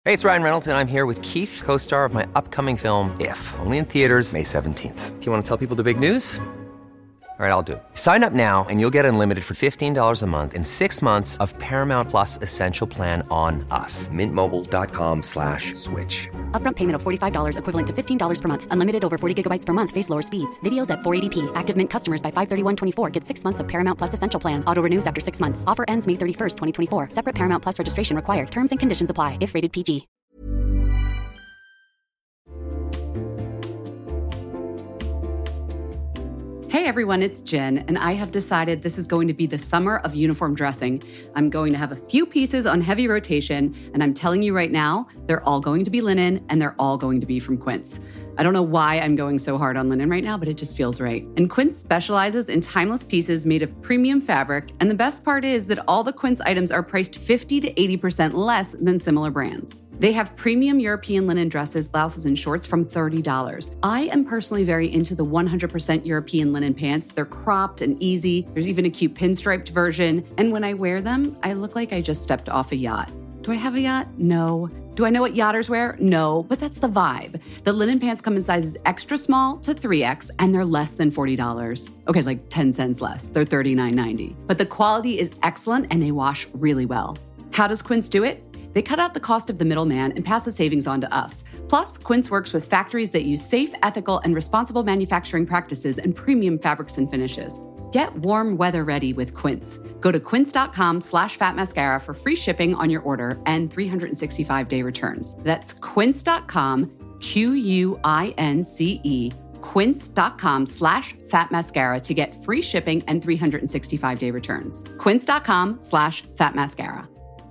Hey, it's Ryan Reynolds, and I'm here with Keith, co-star of my upcoming film, If, only in theaters May 17th. Do you want to tell people the big news? All right, I'll do it. Sign up now and you'll get unlimited for $15 a month and 6 months of Paramount Plus Essential Plan on us. MintMobile.com/switch. Upfront payment of $45 equivalent to $15 per month. Unlimited over 40 gigabytes per month. Face lower speeds. Videos at 480p. Active Mint customers by 531.24 get 6 months of Paramount Plus Essential Plan. Auto renews after 6 months. Offer ends May 31st, 2024. Separate Paramount Plus registration required. Terms and conditions apply if rated PG. Hey everyone, it's Jen, and I have decided this is going to be the summer of uniform dressing. I'm going to have a few pieces on heavy rotation, and I'm telling you right now, they're all going to be linen, and they're all going to be from Quince. I don't know why I'm going so hard on linen right now, but it just feels right. And Quince specializes in timeless pieces made of premium fabric, and the best part is that all the Quince items are priced 50 to 80% less than similar brands. They have premium European linen dresses, blouses, and shorts from $30. I am personally very into the 100% European linen pants. They're cropped and easy. There's even a cute pinstriped version. And when I wear them, I look like I just stepped off a yacht. Do I have a yacht? No. Do I know what yachters wear? No, but that's the vibe. The linen pants come in sizes extra small to 3X, and they're less than $40. Okay, like 10 cents less. They're $39.90. But the quality is excellent, and they wash really well. How does Quince do it? They cut out the cost of the middleman and pass the savings on to us. Plus, Quince works with factories that use safe, ethical, and responsible manufacturing practices and premium fabrics and finishes. Get warm weather ready with Quince. Go to quince.com/fatmascara for free shipping on your order and 365-day returns. That's quince.com, Quince, quince.com/fatmascara to get free shipping and 365-day returns. Quince.com/fatmascara.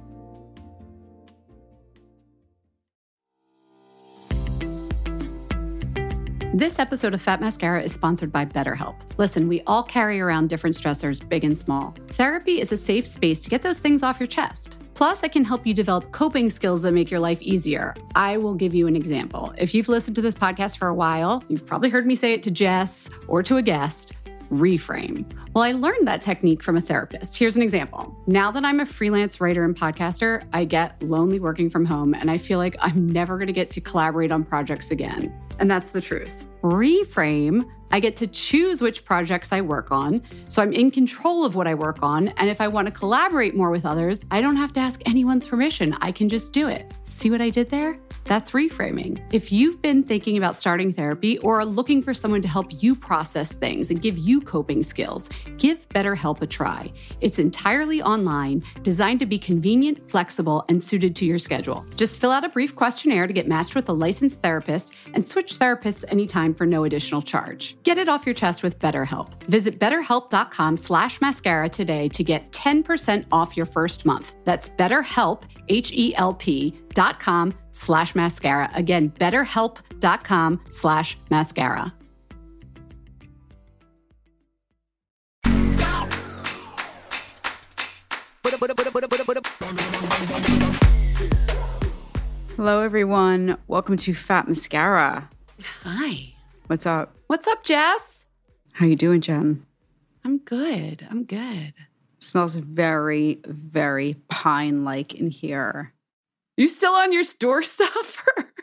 This episode of Fat Mascara is sponsored by BetterHelp. Listen, we all carry around different stressors, big and small. Therapy is a safe space to get those things off your chest. Plus, I can help you develop coping skills that make your life easier. I will give you an example. If you've listened to this podcast for a while, you've probably heard me say it to Jess or to a guest. Reframe. Well, I learned that technique from a therapist. Here's an example. Now that I'm a freelance writer and podcaster, I get lonely working from home, and I feel like I'm never going to get to collaborate on projects again. And that's the truth. Reframe, I get to choose which projects I work on, so I'm in control of what I work on, and if I want to collaborate more with others, I don't have to ask anyone's permission. I can just do it. See what I did there? That's reframing. If you've been thinking about starting therapy or are looking for someone to help you process things and give you coping skills, give BetterHelp a try. It's entirely online, designed to be convenient, flexible, and suited to your schedule. Just fill out a brief questionnaire to get matched with a licensed therapist and switch therapists anytime for no additional charge. Get it off your chest with BetterHelp. Visit betterhelp.com/mascara today to get 10% off your first month. That's BetterHelp, HELP.com/mascara. Again, betterhelp.com/mascara. Hello, everyone. Welcome to Fat Mascara. Hi. What's up? What's up, Jess? How you doing, Jen? I'm good. It smells very, very pine-like in here. You still on your store stuff?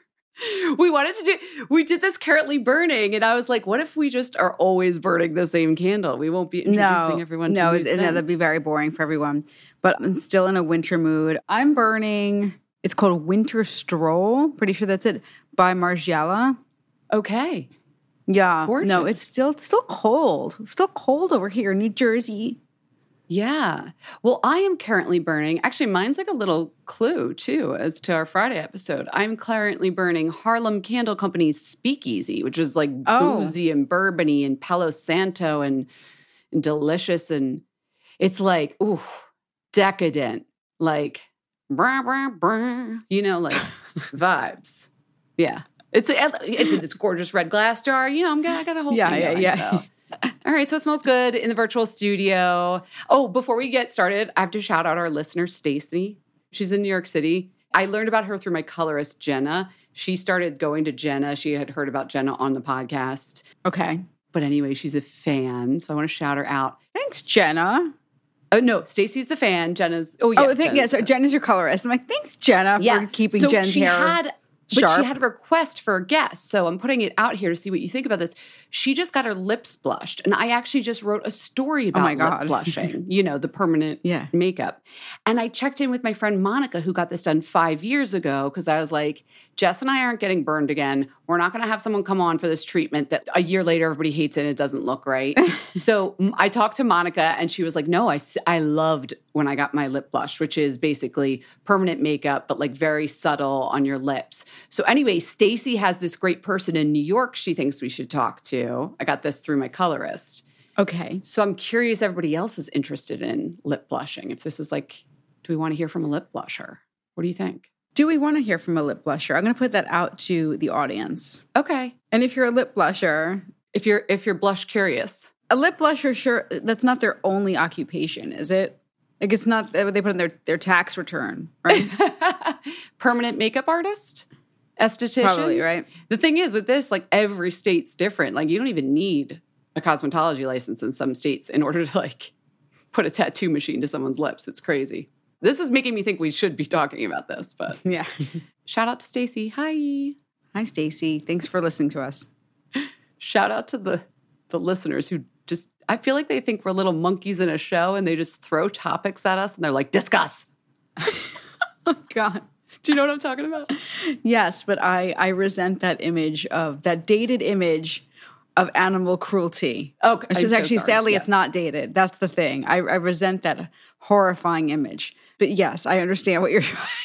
We did this currently burning, and I was like, what if we just are always burning the same candle? We won't be introducing everyone to new scents. That'd be very boring for everyone. But I'm still in a winter mood. I'm burning, it's called Winter Stroll. Pretty sure that's it, by Margiela. Okay. Yeah. Gorgeous. No, it's still cold. It's still cold over here in New Jersey. Yeah. Well, I am currently burning. Actually, mine's like a little clue, too, as to our Friday episode. I'm currently burning Harlem Candle Company's Speakeasy, which is like boozy and bourbony and Palo Santo and delicious. And it's like, ooh, decadent. Like, brah, brah, brah, like vibes. Yeah. It's in this gorgeous red glass jar. I got a whole thing going. So. All right, so it smells good in the virtual studio. Oh, before we get started, I have to shout out our listener, Stacy. She's in New York City. I learned about her through my colorist, Jenna. She started going to Jenna. She had heard about Jenna on the podcast. Okay. But anyway, she's a fan, so I want to shout her out. Thanks, Jenna. Oh, no, Stacey's the fan. Jenna's, So Jen is your colorist. I'm like, thanks, Jenna, for keeping Jen's hair sharp. But she had a request for a guest, so I'm putting it out here to see what you think about this. She just got her lips blushed, and I actually just wrote a story about lip blushing, the permanent makeup. And I checked in with my friend Monica, who got this done 5 years ago, because I was like, Jess and I aren't getting burned again. We're not going to have someone come on for this treatment that a year later everybody hates it and it doesn't look right. So I talked to Monica, and she was like, no, I loved when I got my lip blush, which is basically permanent makeup, but like very subtle on your lips. So anyway, Stacey has this great person in New York she thinks we should talk to. I got this through my colorist. Okay. So I'm curious if everybody else is interested in lip blushing. If this is like, do we want to hear from a lip blusher? What do you think? Do we want to hear from a lip blusher? I'm going to put that out to the audience. Okay. And if you're a lip blusher, if you're blush curious, a lip blusher, sure, that's not their only occupation, is it? Like it's not what they put in their tax return, right? Permanent makeup artist, esthetician, probably, right? The thing is with this, like every state's different. Like you don't even need a cosmetology license in some states in order to like put a tattoo machine to someone's lips. It's crazy. This is making me think we should be talking about this, but yeah. Shout out to Stacey. Hi, Stacey. Thanks for listening to us. Shout out to the listeners who just, I feel like they think we're little monkeys in a show and they just throw topics at us and they're like, discuss. Oh, God. Do you know what I'm talking about? Yes, but I resent that dated image of animal cruelty. Okay. Which is actually, sadly, It's not dated. That's the thing. I resent that horrifying image. But yes, I understand what you're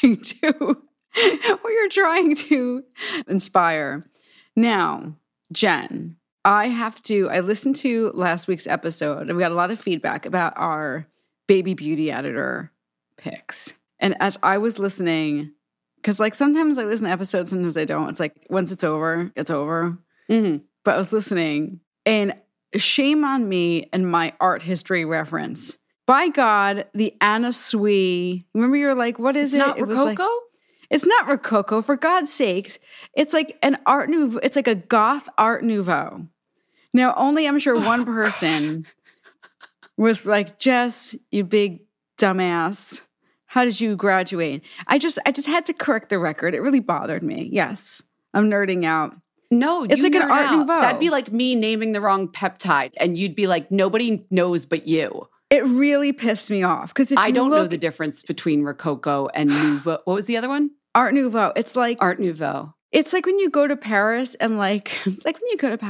trying to inspire. Now, Jen, I listened to last week's episode and we got a lot of feedback about our baby beauty editor picks. And as I was listening, because like sometimes I listen to episodes, sometimes I don't. It's like once it's over, it's over. Mm-hmm. But I was listening and shame on me and my art history reference. By God, the Anna Sui, remember you're like, what is it? Not Rococo? It's not Rococo, for God's sakes. It's like an Art Nouveau. It's like a goth Art Nouveau. Now, only I'm sure one person was like, Jess, you big dumbass. How did you graduate? I just had to correct the record. It really bothered me. Yes, I'm nerding out. No, it's like an Art Nouveau. That'd be like me naming the wrong peptide, and you'd be like, nobody knows but you. It really pissed me off because I don't know the difference between Rococo and Nouveau. What was the other one? Art Nouveau. It's like Art Nouveau. It's like when you go to Paris and it's like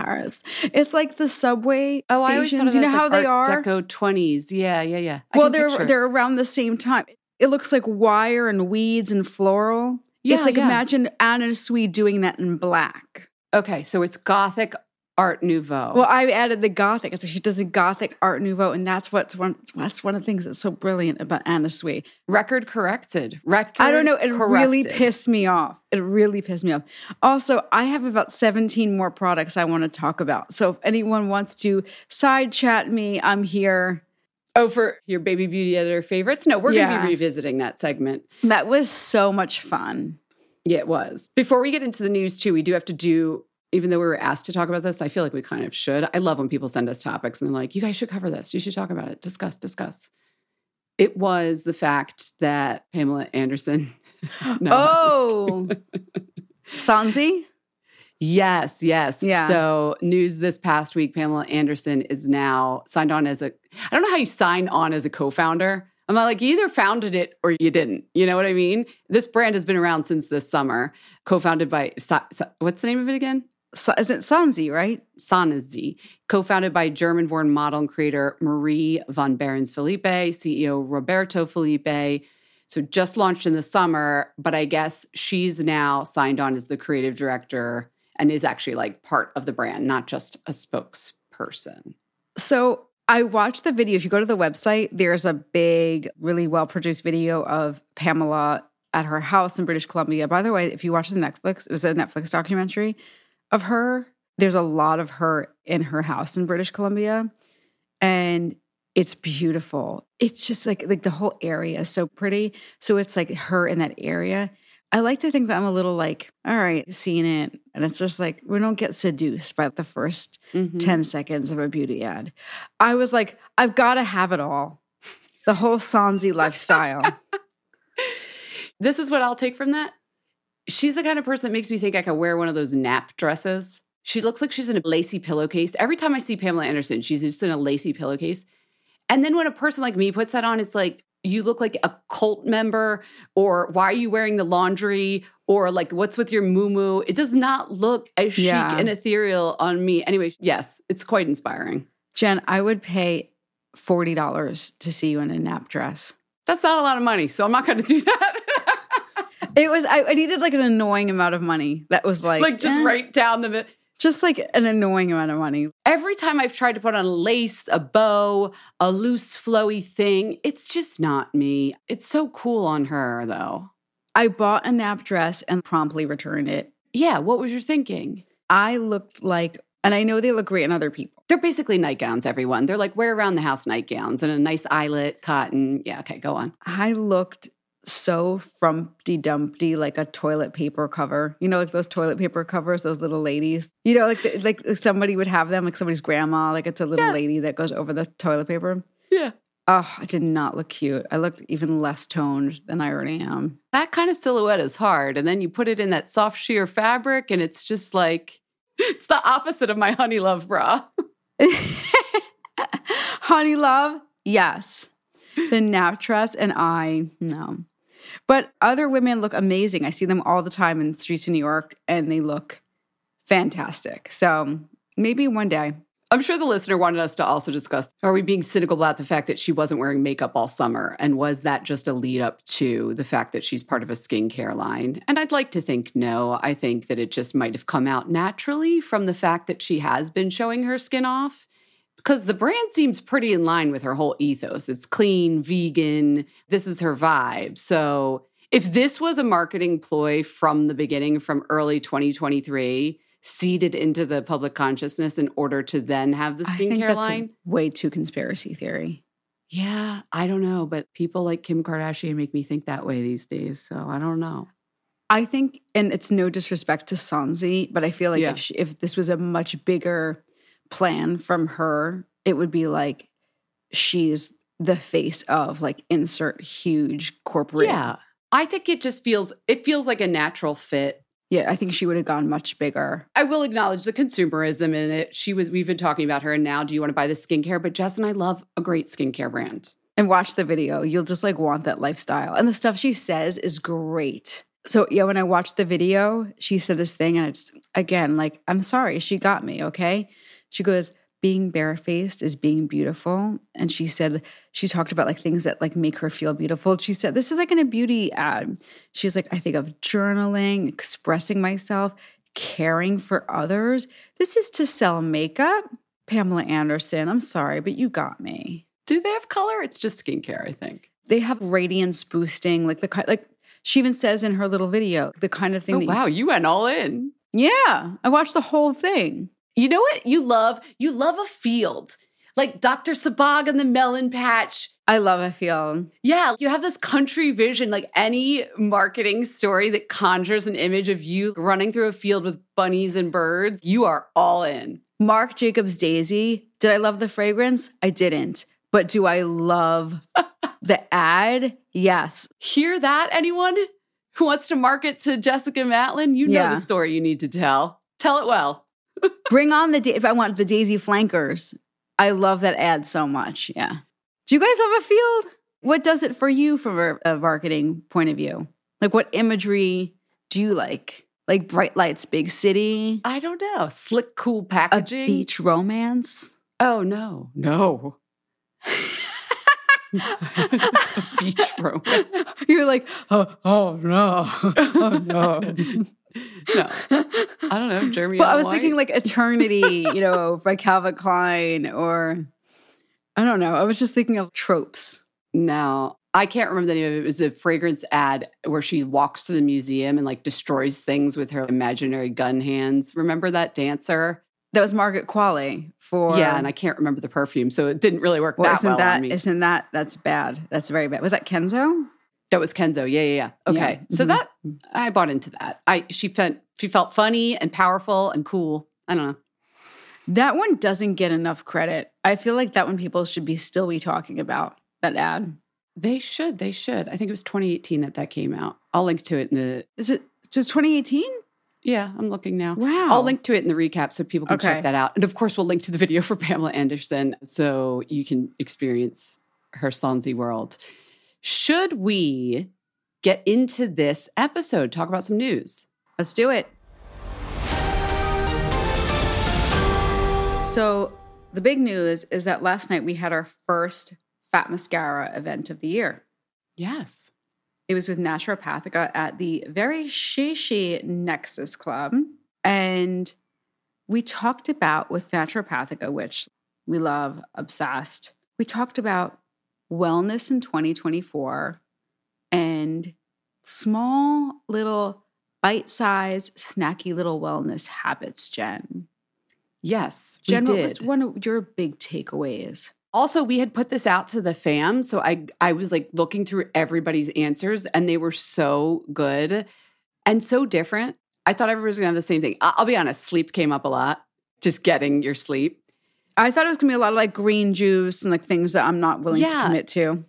the subway stations. I always thought you know how like they Art are? Deco 20s. Yeah. Well, they're around the same time. It looks like wire and weeds and floral. Yeah, it's like imagine Anna Sui doing that in black. Okay, so it's Gothic Art Nouveau. Well, I added the Gothic. It's like she does a Gothic Art Nouveau, and that's one of the things that's so brilliant about Anna Sui. Record corrected. I don't know. It really pissed me off. Also, I have about 17 more products I want to talk about. So if anyone wants to side chat me, I'm here. Oh, for your baby beauty editor favorites? No, we're going to be revisiting that segment. That was so much fun. Yeah, it was. Before we get into the news, too, we do have to do, even though we were asked to talk about this, I feel like we kind of should. I love when people send us topics and they're like, you guys should cover this. You should talk about it. Discuss. It was the fact that Pamela Anderson. Sanzi? Yes. Yeah. So news this past week, Pamela Anderson is now signed on as I don't know how you sign on as a co-founder. I'm not like, you either founded it or you didn't. You know what I mean? This brand has been around since this summer, co-founded by, what's the name of it again? Is it Sanzi, right? Sanzi, co-founded by German-born model and creator Marie von Behrens-Felipe, CEO Roberto Felipe. So just launched in the summer, but I guess she's now signed on as the creative director and is actually like part of the brand, not just a spokesperson. So I watched the video. If you go to the website, there's a big, really well-produced video of Pamela at her house in British Columbia. By the way, if you watch the Netflix, it was a Netflix documentary of her. There's a lot of her in her house in British Columbia. And it's beautiful. It's just like the whole area is so pretty. So it's like her in that area. I like to think that I'm a little like, all right, seeing it. And it's just like, we don't get seduced by the first 10 seconds of a beauty ad. I was like, I've got to have it all. The whole Sansi lifestyle. This is what I'll take from that. She's the kind of person that makes me think I could wear one of those nap dresses. She looks like she's in a lacy pillowcase. Every time I see Pamela Anderson, she's just in a lacy pillowcase. And then when a person like me puts that on, it's like, you look like a cult member, or why are you wearing the laundry, or like, what's with your muumuu? It does not look as chic and ethereal on me. Anyway, yes, it's quite inspiring. Jen, I would pay $40 to see you in a nap dress. That's not a lot of money, so I'm not going to do that. It was, I needed like an annoying amount of money. That was like just right down the middle. Just like an annoying amount of money. Every time I've tried to put on a lace, a bow, a loose, flowy thing, it's just not me. It's so cool on her, though. I bought a nap dress and promptly returned it. Yeah, what was your thinking? I looked like, and I know they look great on other people. They're basically nightgowns, everyone. They're like wear around the house nightgowns and a nice eyelet, cotton. Yeah, okay, go on. I looked so frumpty dumpty, like a toilet paper cover. You know, like those toilet paper covers, those little ladies. You know, like somebody would have them, like somebody's grandma, like it's a little lady that goes over the toilet paper. Yeah. Oh, I did not look cute. I looked even less toned than I already am. That kind of silhouette is hard. And then you put it in that soft sheer fabric and it's just like, it's the opposite of my Honey Love bra. Honey Love, yes. The nap dress and no. But other women look amazing. I see them all the time in the streets of New York, and they look fantastic. So maybe one day. I'm sure the listener wanted us to also discuss, are we being cynical about the fact that she wasn't wearing makeup all summer? And was that just a lead up to the fact that she's part of a skincare line? And I'd like to think no. I think that it just might have come out naturally from the fact that she has been showing her skin off. Because the brand seems pretty in line with her whole ethos. It's clean, vegan. This is her vibe. So if this was a marketing ploy from the beginning, from early 2023, seeded into the public consciousness in order to then have the skincare line. Way too conspiracy theory. Yeah, I don't know. But people like Kim Kardashian make me think that way these days. So I don't know. I think, and it's no disrespect to Sansi, but I feel like if this was a much bigger plan from her, it would be like she's the face of like insert huge corporate. Yeah, I think it feels like a natural fit. Yeah, I think she would have gone much bigger. I will acknowledge the consumerism in it. We've been talking about her, and now do you want to buy the skincare? But Jess and I love a great skincare brand. And watch the video. You'll just like want that lifestyle. And the stuff she says is great. So yeah, when I watched the video, she said this thing, and it's again, like, I'm sorry, she got me, okay? She goes, being barefaced is being beautiful. And she talked about like things that like make her feel beautiful. She said, this is like in a beauty ad. She's like, I think of journaling, expressing myself, caring for others. This is to sell makeup. Pamela Anderson, I'm sorry, but you got me. Do they have color? It's just skincare, I think. They have radiance boosting, like she even says in her little video, the kind of thing. Oh, wow, you went all in. Yeah, I watched the whole thing. You know what you love? You love a field. Like Dr. Sabag and the Melon Patch. I love a field. Yeah, you have this country vision, like any marketing story that conjures an image of you running through a field with bunnies and birds. You are all in. Marc Jacobs Daisy. Did I love the fragrance? I didn't. But do I love the ad? Yes. Hear that, anyone who wants to market to Jessica Matlin? You know the story you need to tell. Tell it well. Bring on if I want the Daisy flankers. I love that ad so much. Yeah. Do you guys have a field? What does it for you from a marketing point of view? Like what imagery do you like? Like bright lights, big city? I don't know. Slick, cool packaging? A beach romance? Oh, no. No. Beach romance. You're like, oh no. Oh no. No. I don't know, Jeremy. Well, I was thinking like Eternity, by Calvin Klein, or I don't know. I was just thinking of tropes. No, I can't remember the name of it. It was a fragrance ad where she walks through the museum and like destroys things with her imaginary gun hands. Remember that dancer? That was Margaret Qualley for... Yeah, and I can't remember the perfume, so it didn't really work that well on me. That's bad. That's very bad. Was that Kenzo? That was Kenzo. Yeah. Okay. Yeah. So that, I bought into that. She felt funny and powerful and cool. I don't know. That one doesn't get enough credit. I feel like that one people should still be talking about. that ad? They should. I think it was 2018 that came out. I'll link to it in the... Is it just 2018? Yeah, I'm looking now. Wow. I'll link to it in the recap so people can check that out. And of course, we'll link to the video for Pamela Anderson so you can experience her Sonzy world. Should we get into this episode, talk about some news? Let's do it. So the big news is that last night we had our first Fat Mascara event of the year. Yes. It was with Naturopathica at the very shishi Nexus Club. And we talked about, with Naturopathica, which we love, obsessed, we talked about wellness in 2024 and small little bite-sized, snacky little wellness habits, Jen. Yes, Jen, we what did. was one of your big takeaways? Also, we had put this out to the fam, so I was like looking through everybody's answers, and they were so good and so different. I thought everybody was going to have the same thing. I'll be honest, sleep came up a lot, just getting your sleep. I thought it was going to be a lot of like green juice and like things that I'm not willing to commit to.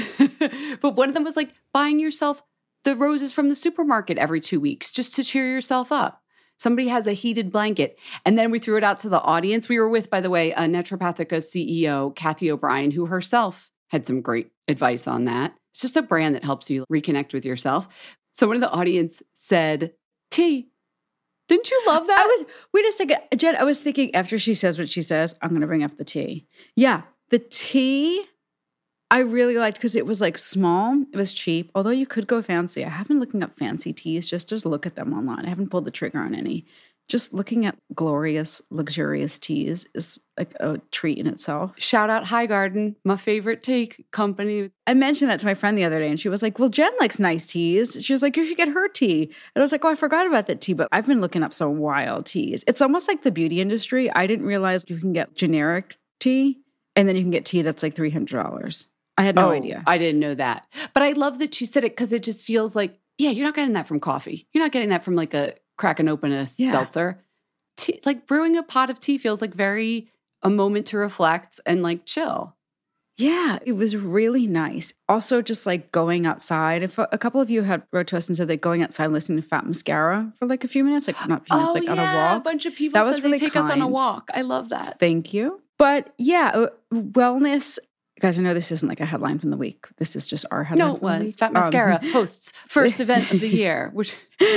But one of them was like buying yourself the roses from the supermarket every 2 weeks just to cheer yourself up. Somebody has a heated blanket. And then we threw it out to the audience. We were with, by the way, Naturopathica's CEO, Kathy O'Brien, who herself had some great advice on that. It's just a brand that helps you reconnect with yourself. Someone in the audience said, tea. Didn't you love that? Wait a second, Jen, I was thinking after she says what she says, I'm going to bring up the tea. Yeah, the tea I really liked because it was like small. It was cheap, although you could go fancy. I have been looking up fancy teas just to look at them online. I haven't pulled the trigger on any. Just looking at glorious, luxurious teas is like a treat in itself. Shout out High Garden, my favorite tea company. I mentioned that to my friend the other day, and she was like, well, Jen likes nice teas. She was like, you should get her tea. And I was like, oh, I forgot about that tea, but I've been looking up some wild teas. It's almost like the beauty industry. I didn't realize you can get generic tea, and then you can get tea that's like $300. I had no idea. I didn't know that. But I love that she said it because it just feels like, yeah, you're not getting that from coffee. You're not getting that from like cracking open a seltzer. Tea, like brewing a pot of tea feels like a moment to reflect and like chill. Yeah, it was really nice. Also, just like going outside. If a couple of you had wrote to us and said that going outside listening to Fat Mascara for like a few minutes, like not a few minutes, like on a walk. A bunch of people said they take us on a walk. I love that. Thank you. But yeah, wellness. Guys, I know this isn't like a headline from the week. This is just our headline. No, it was. Fat Mascara hosts first event of the year, which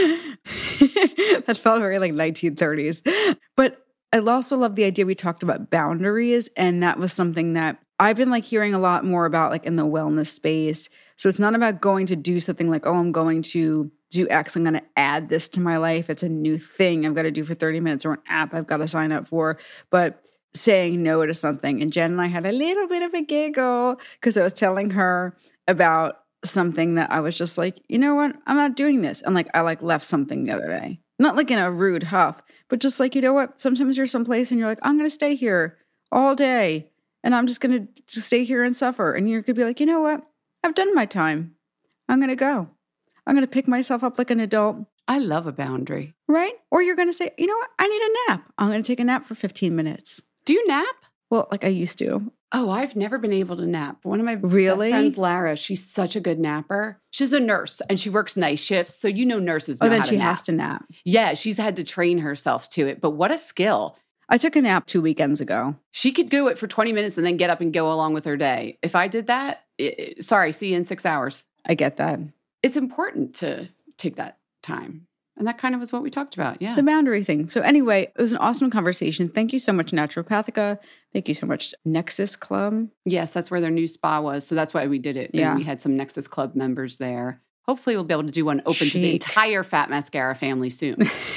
that felt very like 1930s. But I also love the idea we talked about boundaries, and that was something that I've been like hearing a lot more about like in the wellness space. So it's not about going to do something like, oh, I'm going to do X, I'm going to add this to my life. It's a new thing I've got to do for 30 minutes or an app I've got to sign up for. But saying no to something. And Jen and I had a little bit of a giggle because I was telling her about something that I was just like, you know what? I'm not doing this. And like, I like left something the other day. Not like in a rude huff, but just like, you know what? Sometimes you're someplace and you're like, I'm going to stay here all day and I'm just going to just stay here and suffer. And you could be like, you know what? I've done my time. I'm going to go. I'm going to pick myself up like an adult. I love a boundary. Right? Or you're going to say, you know what? I need a nap. I'm going to take a nap for 15 minutes. Do you nap? Well, like I used to. Oh, I've never been able to nap. One of my best friends, Lara, she's such a good napper. She's a nurse and she works night shifts. So you know nurses know how to nap. Oh, then she has to nap. Yeah, she's had to train herself to it. But what a skill. I took a nap 2 weekends ago. She could do it for 20 minutes and then get up and go along with her day. If I did that, sorry, see you in 6 hours. I get that. It's important to take that time. And that kind of was what we talked about, yeah. The boundary thing. So anyway, it was an awesome conversation. Thank you so much, Naturopathica. Thank you so much, Nexus Club. Yes, that's where their new spa was. So that's why we did it. Yeah. And we had some Nexus Club members there. Hopefully we'll be able to do one open to the entire Fat Mascara family soon.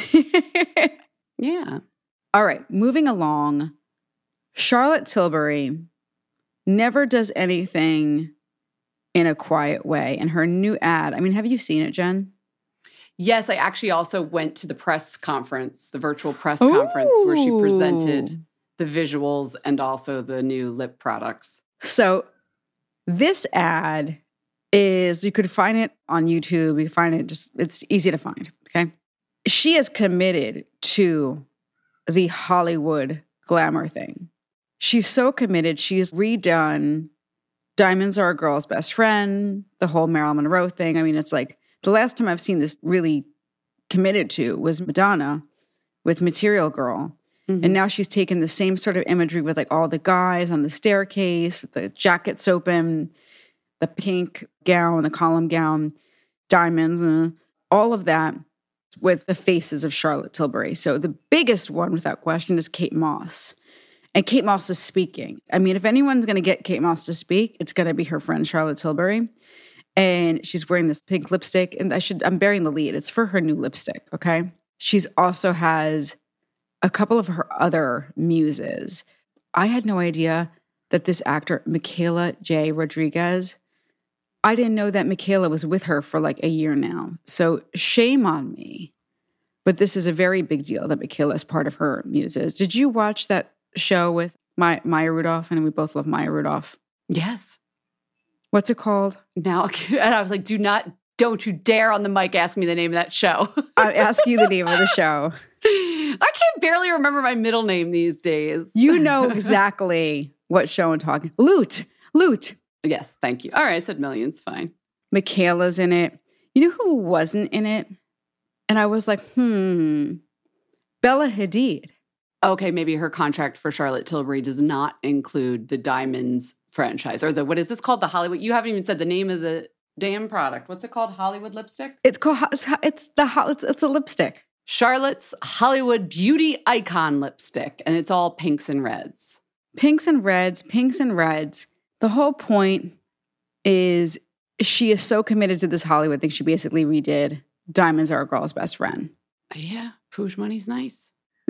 Yeah. All right, moving along. Charlotte Tilbury never does anything in a quiet way. And her new ad, I mean, have you seen it, Jen? Yes, I actually also went to the press conference, the virtual press conference, where she presented the visuals and also the new lip products. So this ad is, you could find it on YouTube. You can find it it's easy to find, okay? She is committed to the Hollywood glamour thing. She's so committed. She's redone Diamonds Are a Girl's Best Friend, the whole Marilyn Monroe thing. I mean, it's like the last time I've seen this really committed to was Madonna with Material Girl. Mm-hmm. And now she's taken the same sort of imagery with like all the guys on the staircase, with the jackets open, the pink gown, the column gown, diamonds, and all of that with the faces of Charlotte Tilbury. So the biggest one, without question, is Kate Moss. And Kate Moss is speaking. I mean, if anyone's going to get Kate Moss to speak, it's going to be her friend Charlotte Tilbury. And she's wearing this pink lipstick. And I'm burying the lead. It's for her new lipstick, okay? She's also has a couple of her other muses. I had no idea that this actor, Michaela J. Rodriguez, I didn't know that Michaela was with her for like a year now. So shame on me. But this is a very big deal that Michaela is part of her muses. Did you watch that show with Maya Rudolph? And we both love Maya Rudolph. Yes. What's it called? Now, and I was like, don't you dare on the mic ask me the name of that show. I'm asking you the name of the show. I can barely remember my middle name these days. You know exactly what show I'm talking. Loot. Yes, thank you. All right, I said Millions, fine. Michaela's in it. You know who wasn't in it? And I was like, Bella Hadid. Okay, maybe her contract for Charlotte Tilbury does not include the Diamonds franchise. Or what is this called? The Hollywood? You haven't even said the name of the damn product. What's it called? Hollywood lipstick? It's a lipstick. Charlotte's Hollywood Beauty Icon lipstick. And it's all pinks and reds. Pinks and reds. The whole point is she is so committed to this Hollywood thing, she basically redid Diamonds Are a Girl's Best Friend. Yeah, Pouge money's nice.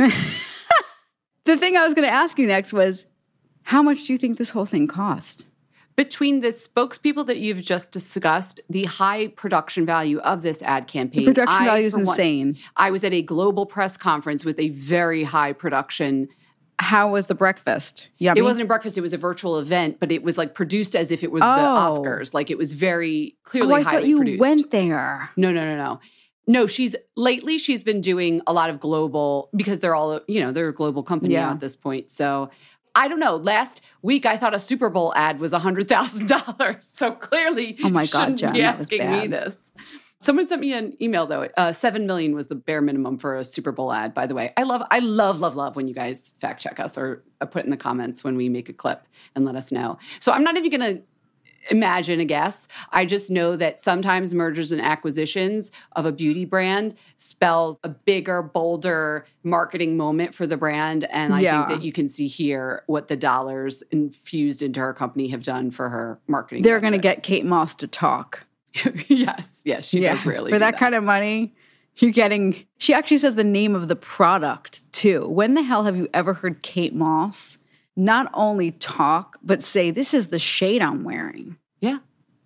The thing I was going to ask you next was, how much do you think this whole thing cost? Between the spokespeople that you've just discussed, the high production value of this ad campaign. The production value is insane. I was at a global press conference with a very high production. How was the breakfast? Yummy? It wasn't a breakfast. It was a virtual event, but it was like produced as if it was the Oscars. Like it was very clearly highly produced. I thought you went there. No. No, she's been doing a lot of global, because they're all, they're a global company now at this point. So I don't know. Last week, I thought a Super Bowl ad was $100,000. So clearly, oh my God, Jen, be asking me this. Someone sent me an email though. $7 million was the bare minimum for a Super Bowl ad. By the way, I love when you guys fact check us or put in the comments when we make a clip and let us know. So I'm not even going to imagine a guess. I just know that sometimes mergers and acquisitions of a beauty brand spells a bigger, bolder marketing moment for the brand. And I think that you can see here what the dollars infused into her company have done for her marketing. They're going to get Kate Moss to talk. Yes, she does really. For that kind of money, you're getting... She actually says the name of the product, too. When the hell have you ever heard Kate Moss not only talk, but say, this is the shade I'm wearing? Yeah.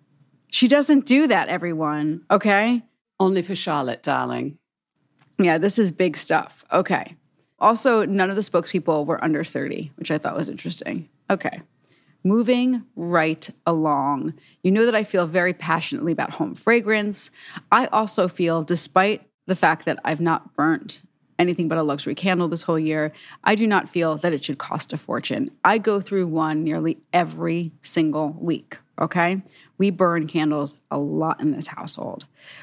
She doesn't do that, everyone, okay? Only for Charlotte, darling. Yeah, this is big stuff. Okay. Also, none of the spokespeople were under 30, which I thought was interesting. Okay. Moving right along. You know that I feel very passionately about home fragrance. I also feel, despite the fact that I've not burnt anything but a luxury candle this whole year, I do not feel that it should cost a fortune. I go through one nearly every single week, okay? We burn candles a lot in this household.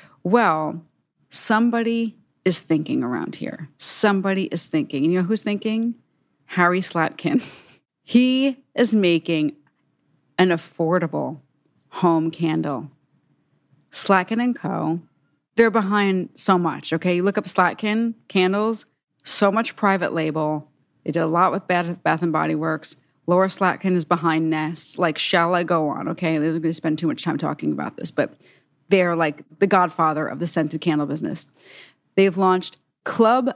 Well, somebody is thinking around here. Somebody is thinking. And you know who's thinking? Harry Slatkin. He is making an affordable home candle. Slatkin & Co., they're behind so much, okay? You look up Slatkin candles, so much private label. They did a lot with Bath & Body Works. Laura Slatkin is behind Nest. Like, shall I go on, okay? They're going to spend too much time talking about this, but they're like the godfather of the scented candle business. They've launched Club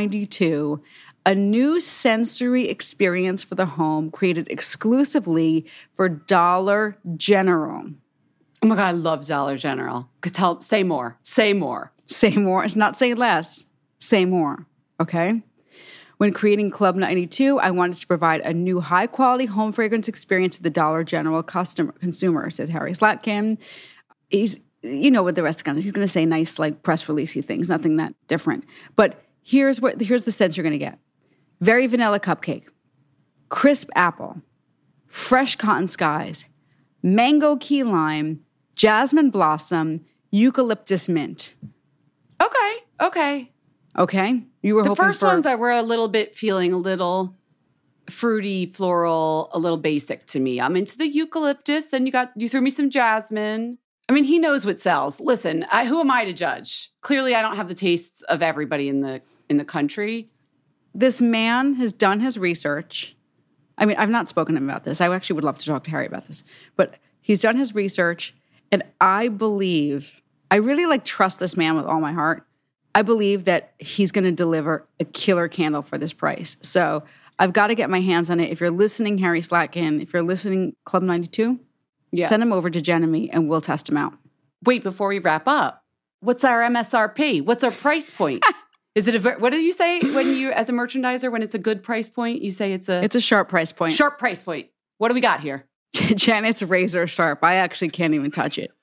92, a new sensory experience for the home created exclusively for Dollar General. Oh my God, I love Dollar General. Say more. Say more. It's not say less. Say more. Okay? When creating Club 92, I wanted to provide a new high-quality home fragrance experience to the Dollar General consumer, said Harry Slatkin. He's, you know what the rest of he's going to say nice, like, press releasey things, nothing that different. But here's the sense you're going to get. Very vanilla cupcake, crisp apple, fresh cotton skies, mango key lime, jasmine blossom, eucalyptus mint. Okay. Okay? You were The hoping first for... ones I were a little bit feeling a little fruity, floral, a little basic to me. I'm into the eucalyptus, and you threw me some jasmine. I mean, he knows what sells. Listen, who am I to judge? Clearly, I don't have the tastes of everybody in the country. This man has done his research. I mean, I've not spoken to him about this. I actually would love to talk to Harry about this. But he's done his research, and I really trust this man with all my heart. I believe that he's going to deliver a killer candle for this price. So I've got to get my hands on it. If you're listening, Harry Slatkin, if you're listening, Club 92, send him over to Jen and me, and we'll test him out. Wait, before we wrap up, what's our MSRP? What's our price point? Is it what do you say when you, as a merchandiser, when it's a good price point, you say it's a sharp price point. Sharp price point. What do we got here? Jen, it's razor sharp. I actually can't even touch it.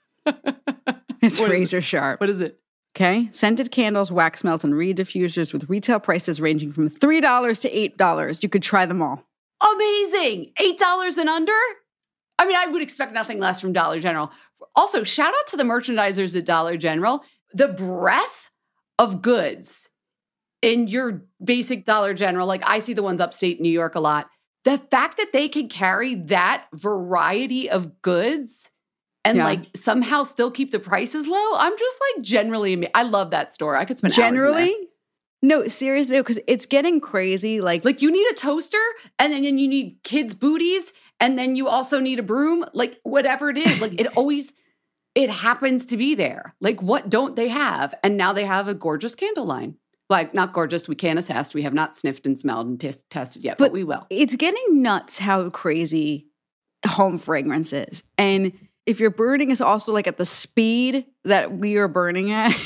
It's razor sharp. What is it? Okay. Scented candles, wax melts, and reed diffusers with retail prices ranging from $3 to $8. You could try them all. Amazing. $8 and under? I mean, I would expect nothing less from Dollar General. Also, shout out to the merchandisers at Dollar General. The breadth of goods in your basic Dollar General, like I see the ones upstate New York a lot. The fact that they can carry that variety of goods and somehow still keep the prices low, I'm just generally, I love that store. I could spend hours in there. No, seriously, because it's getting crazy. Like you need a toaster, and then you need kids' booties, and then you also need a broom. Like whatever it is, it happens to be there. Like what don't they have? And now they have a gorgeous candle line. Like not gorgeous, we can't attest. We have not sniffed and smelled and tested yet, but we will. It's getting nuts how crazy home fragrance is. And if you're burning is also at the speed that we are burning at.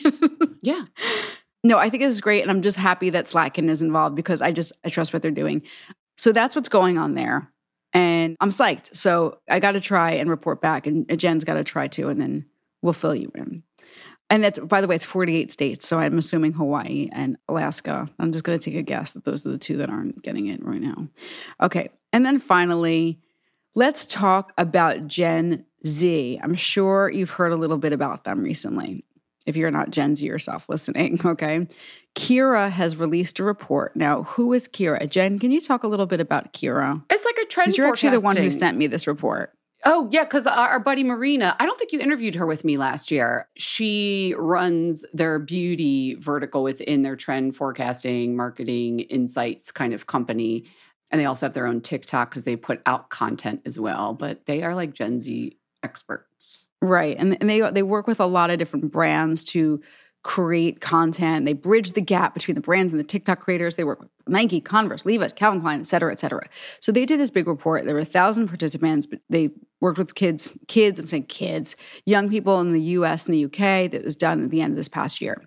Yeah. No, I think this is great. And I'm just happy that Slatkin is involved because I trust what they're doing. So that's what's going on there. And I'm psyched. So I got to try and report back. And Jen's got to try too. And then we'll fill you in. And that's, by the way, it's 48 states. So I'm assuming Hawaii and Alaska. I'm just going to take a guess that those are the two that aren't getting it right now. Okay. And then finally, let's talk about Gen Z. I'm sure you've heard a little bit about them recently, if you're not Gen Z yourself listening, okay? Kira has released a report. Now, who is Kira? Jen, can you talk a little bit about Kira? It's like a trend forecasting. You're actually the one who sent me this report. Oh, yeah, because our buddy Marina, I don't think you interviewed her with me last year. She runs their beauty vertical within their trend forecasting, marketing, insights kind of company. And they also have their own TikTok because they put out content as well. But they are like Gen Z experts. Right. And they work with a lot of different brands to create content. They bridge the gap between the brands and the TikTok creators. They work with Nike, Converse, Levi's, Calvin Klein, et cetera, et cetera. So they did this big report. There were 1,000 participants, but they worked with kids, I'm saying kids, young people in the US and the UK that was done at the end of this past year.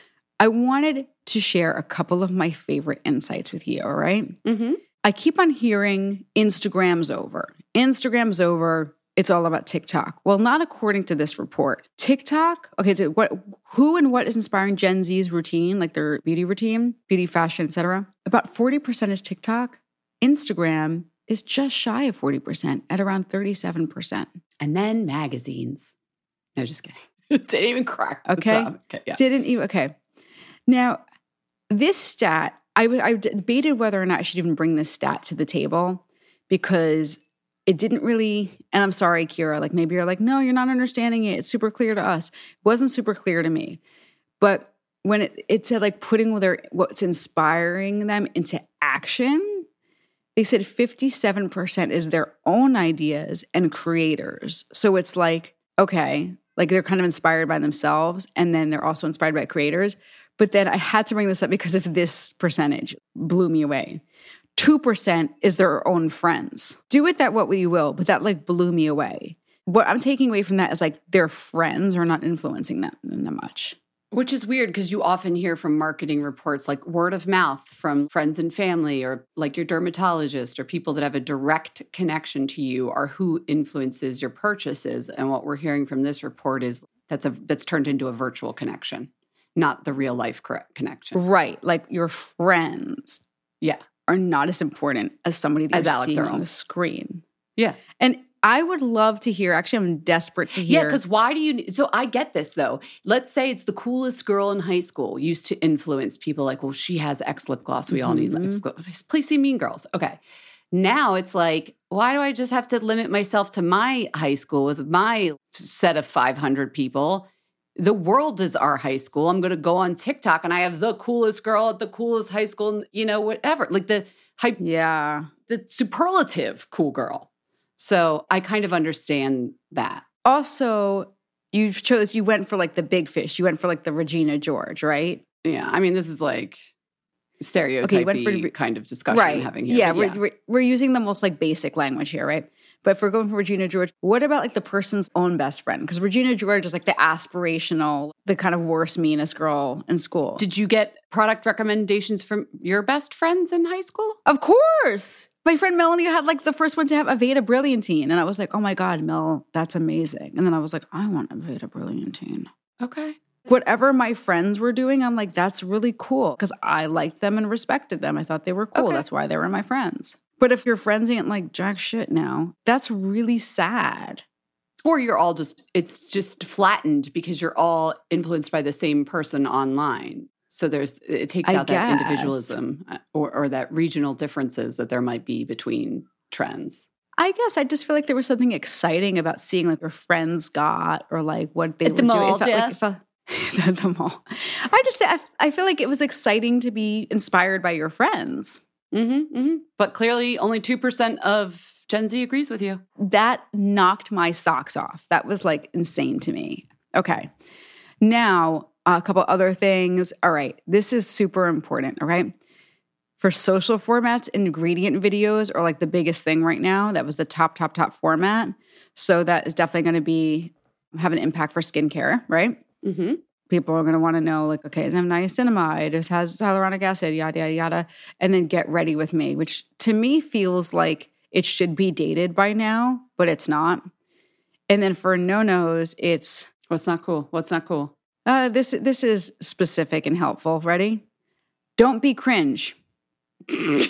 I wanted to share a couple of my favorite insights with you, all right? Mm-hmm. I keep on hearing Instagram's over. Instagram's over. It's all about TikTok. Well, not according to this report. TikTok, okay, so who and what is inspiring Gen Z's routine, like their beauty routine, beauty, fashion, et cetera? About 40% is TikTok. Instagram is just shy of 40% at around 37%. And then magazines. No, just kidding. Didn't even crack. Okay. Yeah. Didn't even, okay. Now, this stat, I debated whether or not I should even bring this stat to the table because it didn't really, and I'm sorry, Kira, maybe you're no, you're not understanding it. It's super clear to us. It wasn't super clear to me. But when it said putting what's inspiring them into action, they said 57% is their own ideas and creators. So it's okay, they're kind of inspired by themselves and then they're also inspired by creators. But then I had to bring this up because of this percentage. Blew me away. 2% is their own friends. Do with that what you will, but that blew me away. What I'm taking away from that is their friends are not influencing them that much. Which is weird because you often hear from marketing reports word of mouth from friends and family or your dermatologist or people that have a direct connection to you are who influences your purchases. And what we're hearing from this report is that's turned into a virtual connection, not the real life connection. Right. Your friends. Yeah. Are not as important as somebody that you're seeing on the screen. Yeah. And I would love to hear. Actually, I'm desperate to hear. Yeah, because why do you... So I get this, though. Let's say it's the coolest girl in high school used to influence people like, well, she has X lip gloss. We all need lip gloss. Please see Mean Girls. Okay. Now it's like, why do I just have to limit myself to my high school with my set of 500 people? The world is our high school. I'm going to go on TikTok and I have the coolest girl at the coolest high school, whatever. Like the superlative cool girl. So I kind of understand that. Also, you went for like the big fish. You went for like the Regina George, right? Yeah. I mean, this is like stereotypy kind of discussion I'm having here. Yeah, we're using the most like basic language here, right? But if we're going for Regina George, what about like the person's own best friend? Because Regina George is like the aspirational, the kind of worst, meanest girl in school. Did you get product recommendations from your best friends in high school? Of course. My friend Melanie had like the first one to have Aveda Brilliantine. And I was like, oh my God, Mel, that's amazing. And then I was like, I want Aveda Brilliantine. Okay. Whatever my friends were doing, I'm like, that's really cool. Because I liked them and respected them. I thought they were cool. Okay. That's why they were my friends. But if your friends ain't like jack shit now, that's really sad. Or you're all it's just flattened because you're all influenced by the same person online. So it takes out that individualism or that regional differences that there might be between trends. I guess I just feel like there was something exciting about seeing like your friends got or like what they were doing. Mall, Jess. At the mall. I feel like it was exciting to be inspired by your friends. Mm-hmm, mm-hmm. But clearly only 2% of Gen Z agrees with you. That knocked my socks off. That was like insane to me. Okay. Now, a couple other things. All right. This is super important. All right. For social formats, ingredient videos are like the biggest thing right now. That was the top format. So that is definitely going to have an impact for skincare, right? Mm-hmm. People are going to want to know, like, okay, does it have niacinamide? It has hyaluronic acid, yada, yada, yada. And then Get Ready With Me, which to me feels like it should be dated by now, but it's not. And then for no-nos, it's... What's not cool? What's not cool? This is specific and helpful. Ready? Don't be cringe. That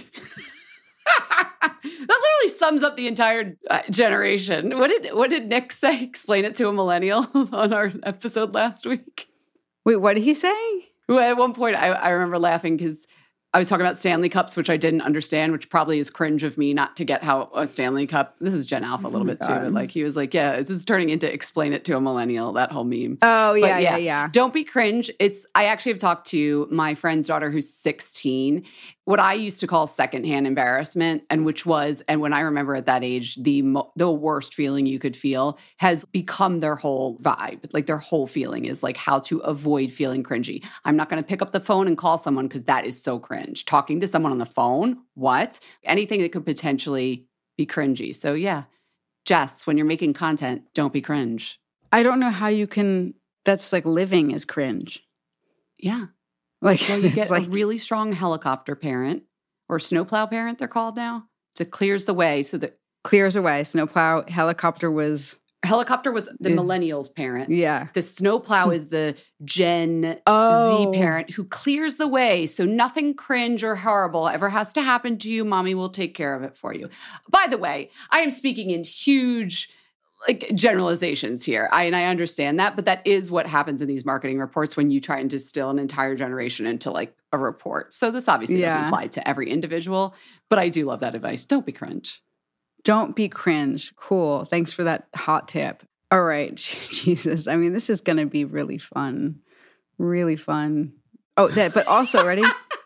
literally sums up the entire generation. What did Nick say? Explain it to a millennial on our episode last week. Wait, what did he say? Well, at one point, I remember laughing because I was talking about Stanley Cups, which I didn't understand, which probably is cringe of me not to get how a Stanley Cup. This is Gen Alpha a little bit too, but like he was like, yeah, this is turning into explain it to a millennial, that whole meme. Oh, yeah, yeah. Don't be cringe. I actually have talked to my friend's daughter who's 16, what I used to call secondhand embarrassment, and when I remember at that age, the worst feeling you could feel has become their whole vibe. Like their whole feeling is like how to avoid feeling cringy. I'm not going to pick up the phone and call someone because that is so cringe. Talking to someone on the phone, what? Anything that could potentially be cringy. So yeah, Jess, when you're making content, don't be cringe. I don't know how you can, that's like living is cringe. Yeah. Like, well, you get like a really strong helicopter parent or snowplow parent, they're called now. It clears the way so that... Clears away. Snowplow, helicopter was the millennials parent. Yeah. The snowplow is the Gen Z parent who clears the way so nothing cringe or horrible ever has to happen to you. Mommy will take care of it for you. By the way, I am speaking in huge... like generalizations here. I understand that, but that is what happens in these marketing reports when you try and distill an entire generation into like a report. So this obviously doesn't apply to every individual, but I do love that advice. Don't be cringe. Don't be cringe. Cool. Thanks for that hot tip. All right. Jesus. I mean, this is going to be really fun. Really fun. Oh, but also, ready?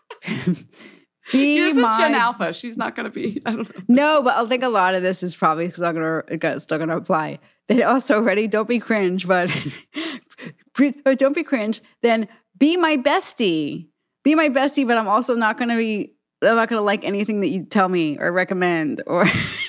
Yours is Gen Alpha. She's not going to be, I don't know. No, but I think a lot of this is probably still going to apply. Then also, ready? Don't be cringe, but don't be cringe. Then be my bestie. Be my bestie, but I'm also not going to like anything that you tell me or recommend or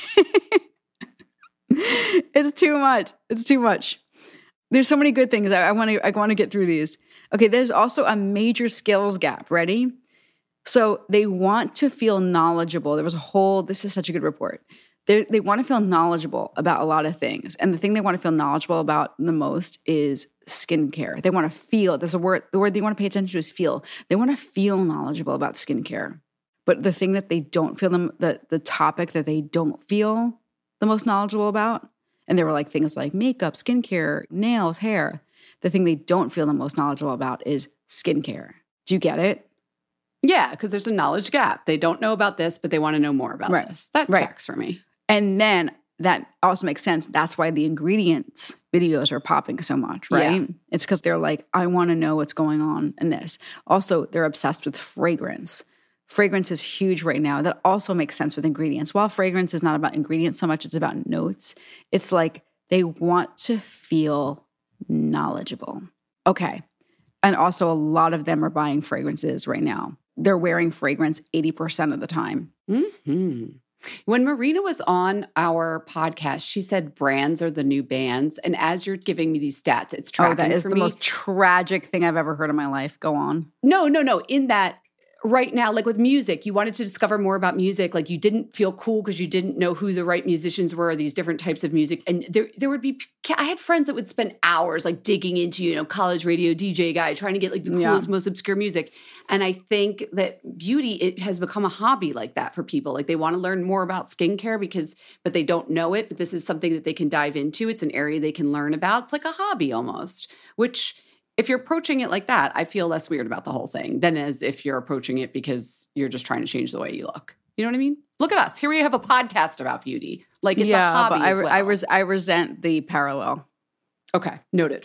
it's too much. It's too much. There's so many good things. I want to get through these. Okay, there's also a major skills gap. Ready? So they want to feel knowledgeable. This is such a good report. They want to feel knowledgeable about a lot of things. And the thing they want to feel knowledgeable about the most is skincare. They want to feel, the word they want to pay attention to is feel. They want to feel knowledgeable about skincare. But the thing that they don't feel, the topic that they don't feel the most knowledgeable about. And there were like things like makeup, skincare, nails, hair. The thing they don't feel the most knowledgeable about is skincare. Do you get it? Yeah, because there's a knowledge gap. They don't know about this, but they want to know more about this. That tracks for me. And then that also makes sense. That's why the ingredients videos are popping so much, right? Yeah. It's because they're like, I want to know what's going on in this. Also, they're obsessed with fragrance. Fragrance is huge right now. That also makes sense with ingredients. While fragrance is not about ingredients so much, it's about notes. It's like they want to feel knowledgeable. Okay. And also a lot of them are buying fragrances right now. They're wearing fragrance 80% of the time. Mm-hmm. When Marina was on our podcast, she said brands are the new bands. And as you're giving me these stats, it's tracking for me. Oh, that is the most tragic thing I've ever heard in my life. Go on. No. In that right now, like with music, you wanted to discover more about music. Like you didn't feel cool because you didn't know who the right musicians were, these different types of music. And there would be, I had friends that would spend hours like digging into, college radio DJ guy, trying to get like the coolest, most obscure music. And I think that beauty, it has become a hobby like that for people. Like they want to learn more about skincare but they don't know it. But this is something that they can dive into. It's an area they can learn about. It's like a hobby almost, which if you're approaching it like that, I feel less weird about the whole thing than as if you're approaching it because you're just trying to change the way you look. You know what I mean? Look at us. Here we have a podcast about beauty. Like it's a hobby but as well. I resent the parallel. Okay, noted.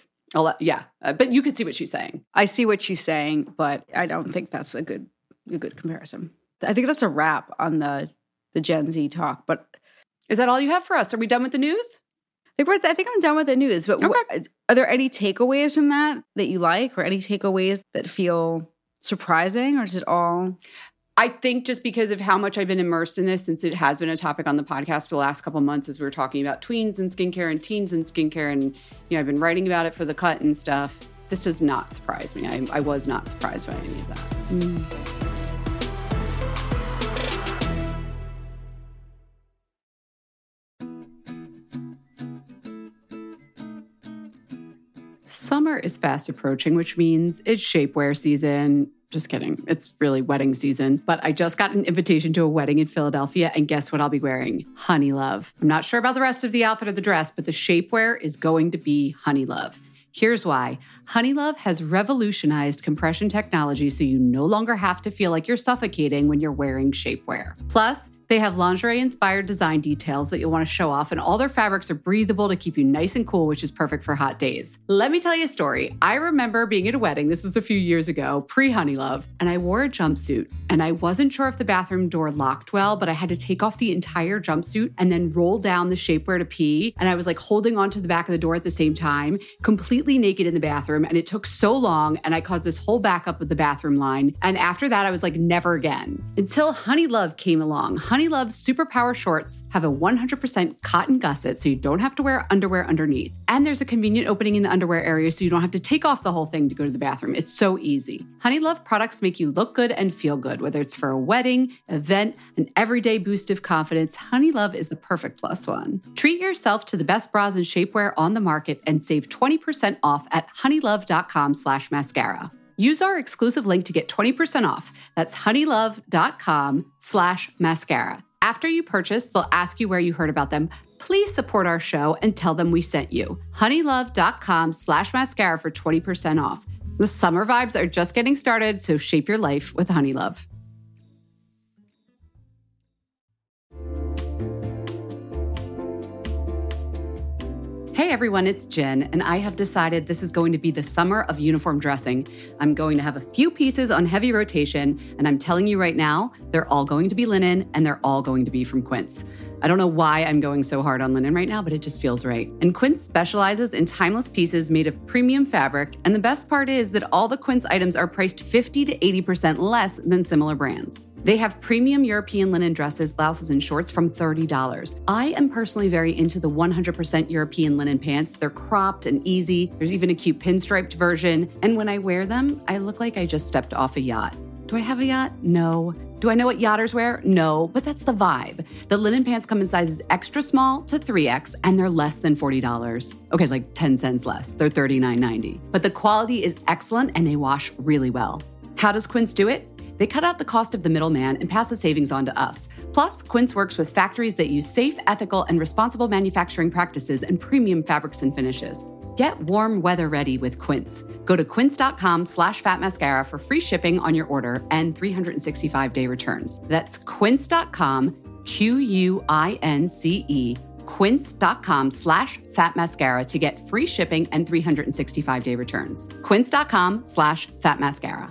But you can see what she's saying. I see what she's saying, but I don't think that's a good comparison. I think that's a wrap on the Gen Z talk. But is that all you have for us? Are we done with the news? I think I'm done with the news, but okay. Are there any takeaways from that you like, or any takeaways that feel surprising, or is it all? I think just because of how much I've been immersed in this, since it has been a topic on the podcast for the last couple of months, as we were talking about tweens and skincare and teens and skincare, and I've been writing about it for The Cut and stuff. This does not surprise me. I was not surprised by any of that. Summer is fast approaching, which means it's shapewear season. Just kidding. It's really wedding season. But I just got an invitation to a wedding in Philadelphia, and guess what I'll be wearing? Honey Love. I'm not sure about the rest of the outfit or the dress, but the shapewear is going to be Honey Love. Here's why. Honey Love has revolutionized compression technology so you no longer have to feel like you're suffocating when you're wearing shapewear. Plus, they have lingerie-inspired design details that you'll want to show off, and all their fabrics are breathable to keep you nice and cool, which is perfect for hot days. Let me tell you a story. I remember being at a wedding, this was a few years ago, pre-Honey Love, and I wore a jumpsuit, and I wasn't sure if the bathroom door locked well, but I had to take off the entire jumpsuit and then roll down the shapewear to pee, and I was like holding onto the back of the door at the same time, completely naked in the bathroom, and it took so long, and I caused this whole backup of the bathroom line, and after that, I was like, never again. Until Honey Love came along. Honey Love's Superpower shorts have a 100% cotton gusset, so you don't have to wear underwear underneath. And there's a convenient opening in the underwear area, so you don't have to take off the whole thing to go to the bathroom. It's so easy. Honey Love products make you look good and feel good, whether it's for a wedding, event, an everyday boost of confidence. Honey Love is the perfect plus one. Treat yourself to the best bras and shapewear on the market and save 20% off at honeylove.com/mascara. Use our exclusive link to get 20% off. That's honeylove.com/mascara. After you purchase, they'll ask you where you heard about them. Please support our show and tell them we sent you. honeylove.com/mascara for 20% off. The summer vibes are just getting started, so shape your life with Honey Love. Hey everyone, it's Jen, and I have decided this is going to be the summer of uniform dressing. I'm going to have a few pieces on heavy rotation, and I'm telling you right now, they're all going to be linen, and they're all going to be from Quince. I don't know why I'm going so hard on linen right now, but it just feels right. And Quince specializes in timeless pieces made of premium fabric, and the best part is that all the Quince items are priced 50 to 80% less than similar brands. They have premium European linen dresses, blouses, and shorts from $30. I am personally very into the 100% European linen pants. They're cropped and easy. There's even a cute pinstriped version. And when I wear them, I look like I just stepped off a yacht. Do I have a yacht? No. Do I know what yachters wear? No, but that's the vibe. The linen pants come in sizes extra small to 3X, and they're less than $40. Okay, like 10 cents less. They're $39.90. But the quality is excellent, and they wash really well. How does Quince do it? They cut out the cost of the middleman and pass the savings on to us. Plus, Quince works with factories that use safe, ethical, and responsible manufacturing practices and premium fabrics and finishes. Get warm weather ready with Quince. Go to quince.com/fatmascara for free shipping on your order and 365-day returns. That's quince.com, QUINCE, quince.com/fatmascara to get free shipping and 365-day returns. Quince.com/fatmascara.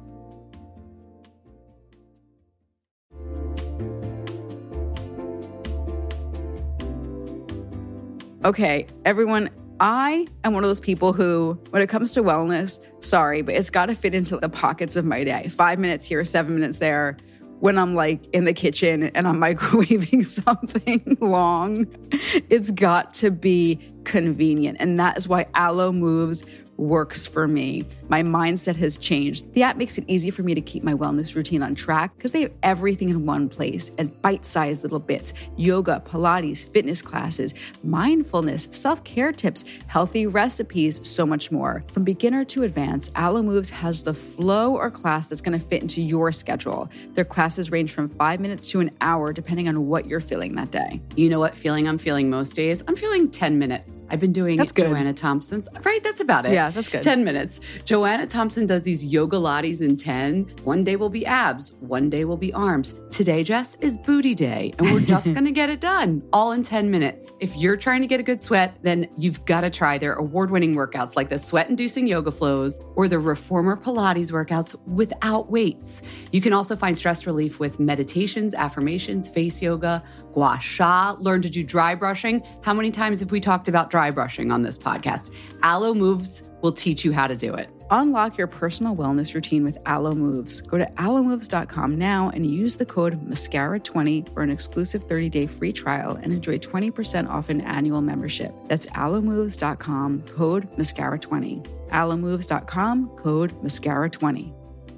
Okay, everyone, I am one of those people who, when it comes to wellness, sorry, but it's got to fit into the pockets of my day. 5 minutes here, 7 minutes there. When I'm like in the kitchen and I'm microwaving something long, it's got to be convenient. And that is why Alo Moves works for me. My mindset has changed. The app makes it easy for me to keep my wellness routine on track because they have everything in one place and bite-sized little bits: yoga, Pilates, fitness classes, mindfulness, self-care tips, healthy recipes, so much more. From beginner to advanced, Alo Moves has the flow or class that's going to fit into your schedule. Their classes range from 5 minutes to an hour, depending on what you're feeling that day. You know what feeling I'm feeling most days? I'm feeling 10 minutes. I've been doing Joanna Thompson's, right? That's about it. Yeah, that's good. 10 minutes. Joanna Thompson does these yoga lattes in 10. One day will be abs. One day will be arms. Today, Jess, is booty day. And we're just going to get it done all in 10 minutes. If you're trying to get a good sweat, then you've got to try their award-winning workouts like the sweat-inducing yoga flows or the reformer Pilates workouts without weights. You can also find stress relief with meditations, affirmations, face yoga, gua sha, learn to do dry brushing. How many times have we talked about dry brushing on this podcast? Alo Moves will teach you how to do it. Unlock your personal wellness routine with Alo Moves. Go to alomoves.com now and use the code MASCARA20 for an exclusive 30-day free trial and enjoy 20% off an annual membership. That's alomoves.com, code MASCARA20. alomoves.com, code MASCARA20.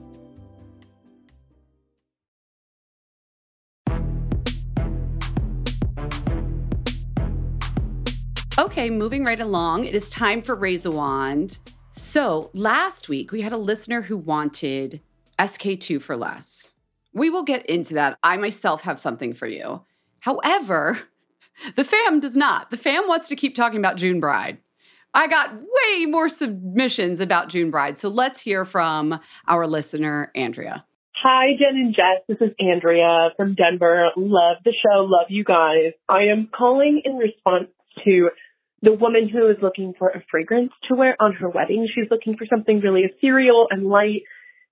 Okay, moving right along, it is time for Raise a Wand. So last week, we had a listener who wanted SK2 for less. We will get into that. I myself have something for you. However, the fam does not. The fam wants to keep talking about June Bride. I got way more submissions about June Bride. So let's hear from our listener, Andrea. Hi, Jen and Jess. This is Andrea from Denver. Love the show. Love you guys. I am calling in response to the woman who is looking for a fragrance to wear on her wedding. She's looking for something really ethereal and light.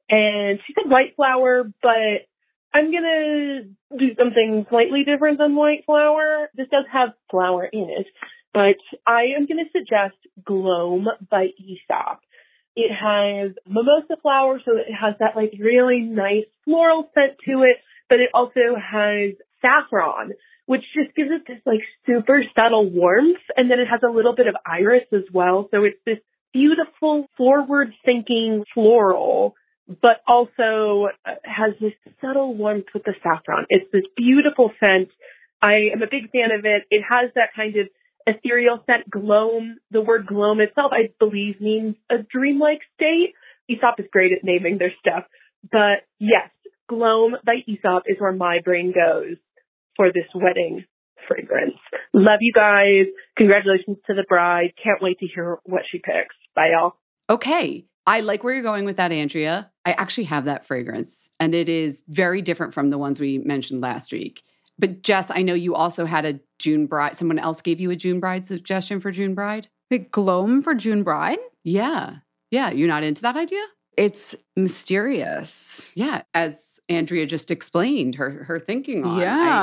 And she said white flower, but I'm going to do something slightly different than white flower. This does have flower in it, but I am going to suggest Gloam by Aesop. It has mimosa flower, so it has that like really nice floral scent to it, but it also has saffron, which just gives it this like super subtle warmth. And then it has a little bit of iris as well. So it's this beautiful forward-thinking floral, but also has this subtle warmth with the saffron. It's this beautiful scent. I am a big fan of it. It has that kind of ethereal scent. Gloam, the word gloam itself, I believe, means a dreamlike state. Aesop is great at naming their stuff. But yes, Gloam by Aesop is where my brain goes for this wedding fragrance. Love you guys. Congratulations to the bride. Can't wait to hear what she picks. Bye, y'all. Okay. I like where you're going with that, Andrea. I actually have that fragrance, and it is very different from the ones we mentioned last week. But Jess, I know you also had a June Bride. Someone else gave you a June Bride suggestion for June Bride? Wait, Gloam for June Bride? Yeah. Yeah. You're not into that idea? It's mysterious. Yeah, as Andrea just explained her thinking on.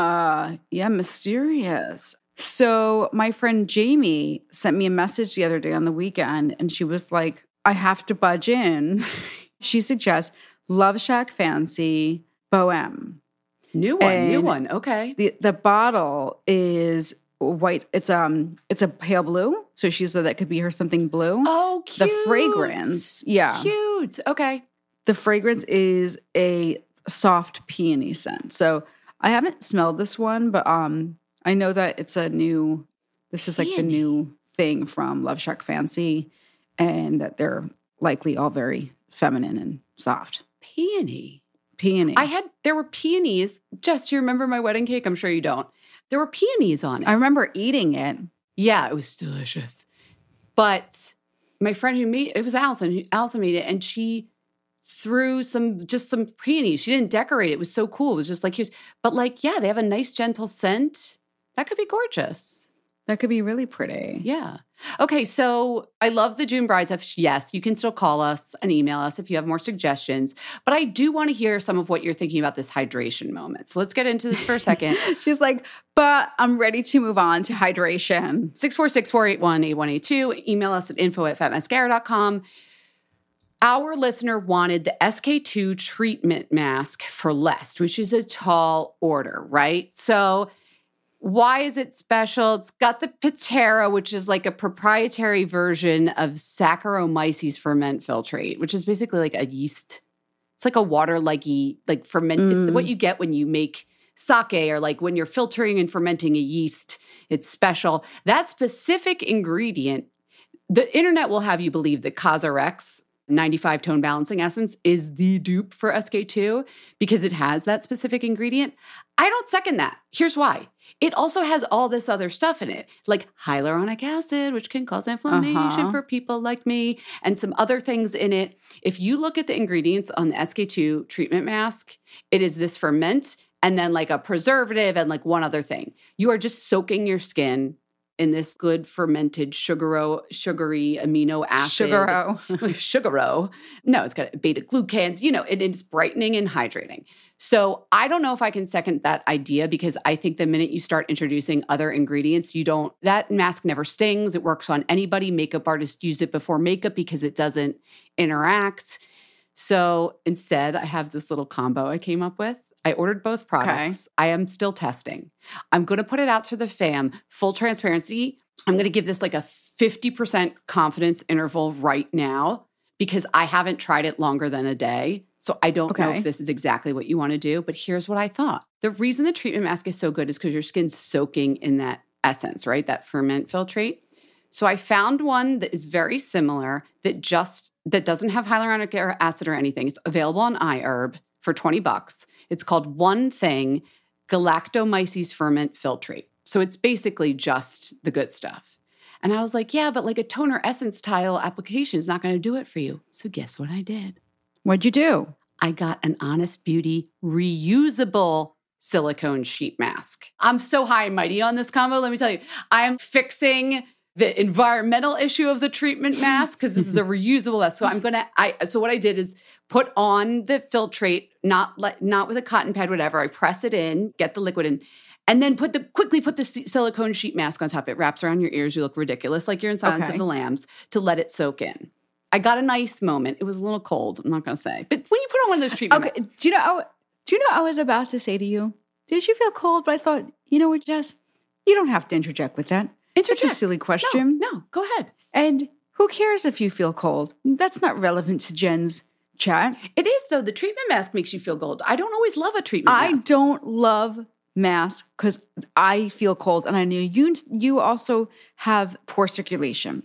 Yeah, mysterious. So my friend Jamie sent me a message the other day on the weekend, and she was like, I have to budge in. She suggests Love Shack Fancy Bohème. New one. Okay. The bottle is white. It's a pale blue. So she said that could be her something blue. Oh, cute. The fragrance. Yeah. Cute. Okay. The fragrance is a soft peony scent. So I haven't smelled this one, but I know that it's this is like the new thing from Love Shack Fancy, and that they're likely all very feminine and soft. Peony. Peony. There were peonies. Jess, do you remember my wedding cake? I'm sure you don't. There were peonies on it. I remember eating it. Yeah, it was delicious. But my friend it was Allison. Allison made it, and she threw some peonies. She didn't decorate it. It was so cool. It was just like, yeah, they have a nice, gentle scent. That could be gorgeous. That could be really pretty. Yeah. Okay, so I love the June Brides. Yes, you can still call us and email us if you have more suggestions. But I do want to hear some of what you're thinking about this hydration moment. So let's get into this for a second. She's like, but I'm ready to move on to hydration. 646-481-8182. Email us at info@fatmascara.com. Our listener wanted the SK-II treatment mask for less, which is a tall order, right? So why is it special? It's got the Pitera, which is like a proprietary version of Saccharomyces ferment filtrate, which is basically like a yeast. It's like a water-like ferment. It's what you get when you make sake, or like when you're filtering and fermenting a yeast. It's special. That specific ingredient, the internet will have you believe that Cosrx 95 tone balancing essence is the dupe for SK-II because it has that specific ingredient. I don't second that. Here's why. It also has all this other stuff in it, like hyaluronic acid, which can cause inflammation for people like me, and some other things in it. If you look at the ingredients on the SK-II treatment mask, it is this ferment and then like a preservative and like one other thing. You are just soaking your skin in this good fermented sugary amino acid. Sugaro. No, it's got beta glucans, and it's brightening and hydrating. So I don't know if I can second that idea because I think the minute you start introducing other ingredients, that mask never stings. It works on anybody. Makeup artists use it before makeup because it doesn't interact. So instead, I have this little combo I came up with. I ordered both products. Okay. I am still testing. I'm going to put it out to the fam. Full transparency, I'm going to give this like a 50% confidence interval right now because I haven't tried it longer than a day. So I don't know if this is exactly what you want to do, but here's what I thought. The reason the treatment mask is so good is because your skin's soaking in that essence, right? That ferment filtrate. So I found one that is very similar that doesn't have hyaluronic acid or anything. It's available on iHerb for $20. It's called One Thing Galactomyces Ferment Filtrate. So it's basically just the good stuff. And I was like, yeah, but like a toner essence style application is not going to do it for you. So guess what I did? What'd you do? I got an Honest Beauty reusable silicone sheet mask. I'm so high and mighty on this combo. Let me tell you, I am fixing the environmental issue of the treatment mask because this is a reusable mask. So so what I did is put on the filtrate, not with a cotton pad, whatever. I press it in, get the liquid in, and then quickly put the silicone sheet mask on top. It wraps around your ears. You look ridiculous, like you're in Silence of the Lambs, to let it soak in. I got a nice moment. It was a little cold, I'm not going to say. But when you put on one of those treatment masks. Do you know I was about to say to you, did you feel cold? But I thought, you know what, Jess? You don't have to interject with that. It's a silly question. No, go ahead. And who cares if you feel cold? That's not relevant to Jen's chat. It is, though. The treatment mask makes you feel cold. I don't always love a treatment mask. I don't love masks because I feel cold. And I knew you also have poor circulation.